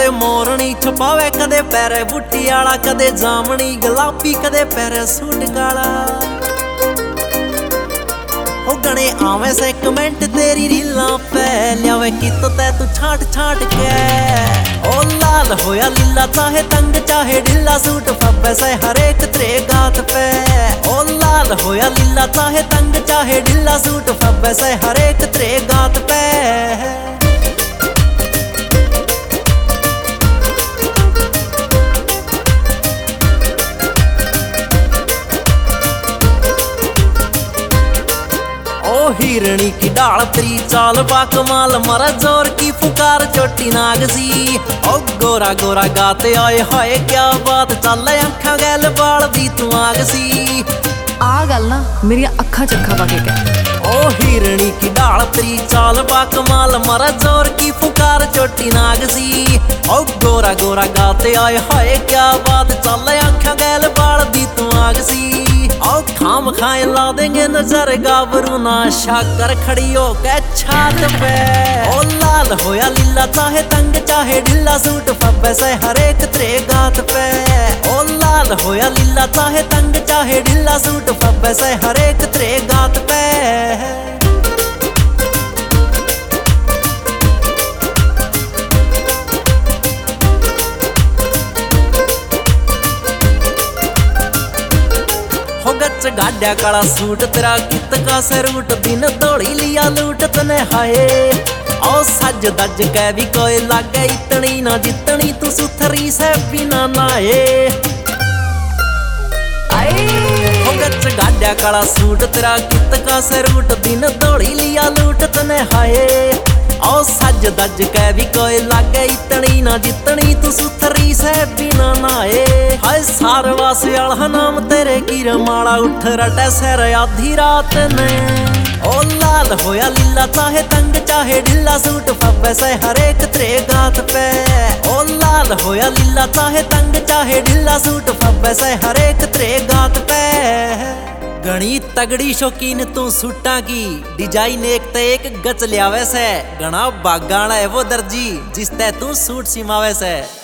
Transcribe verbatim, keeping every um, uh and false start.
कदे मोरनी छपावे कदे पैरे बूटी आला कदे जामनी गुलाबी कदे पैरे सूट काला हो गणे आवे से कमेंट तेरी रीलां पे लियावे कितो तै तू छाट छाट के ओ लाल होया लीला चाहे तंग चाहे ढिल्ला सूट फब्बे से हरेक तेरे गात पे ओ लाल होया लीला चाहे तंग चाहे ढिल्ला सूट फब्बे से हरेक तेरे गात पे हिरणी की डाल तेरी चाल बाकमाल मरा जोर की पुकार चोटी नाग सी ओ गोरा गोरा गाते आए हाय क्या बात चल अखा गैल बाल दी तू आग सी आ गल ना मेरी अखा चखा पा के कह ओ हिरणी की डाल तेरी चाल बाकमाल मरा जोर की पुकार चोटी नाग सी ओ गोरा गोरा गाते आए हाय क्या बात चल अखा गैल बाल दी तू आग सी ओ खाम खाए ला देंगे नजर गाबरू ना शाकर खड़ी हो के छात पे ओ लाल होया लीला चाहे तंग चाहे ढिल्ला सूट फब्बे से हरेक तेरे गात पे ओ लाल होया लीला चाहे तंग चाहे ढिल्ला सूट फब्बे से हरेक तेरे गात पे गाड्या काला सूट तेरा कित का सरूट दिन दौड़ी लिया लूट तने हाय ओ सज दज कै भी कोई लागे इतनी ना जितनी तू सुथरी से बिना नाए हो गच गाड्या काला सूट तेरा कित का सरूट दिन दौड़ी लिया लूट तने हाय ओ सज दज कै भी कोई लागे इतनी ना जितनी तू सुथरी से बिना नाए हाय सारवा सियाला नाम तेरे की रमाला उठ रटे सर आधी रात ने ओ लाल होया लीला चाहे तंग चाहे ढिल्ला सूट फब्बे से हरेक तेरे गात पे ओ लाल होया लीला चाहे तंग चाहे ढिल्ला सूट फब्बे से हरेक तेरे गात पे घणी तगड़ी शौकीन तू सूटा की डिजाइन एक ते एक गच लियावे से घना बागाना है वो दर्जी जिस ते तू सूट सिमावे से।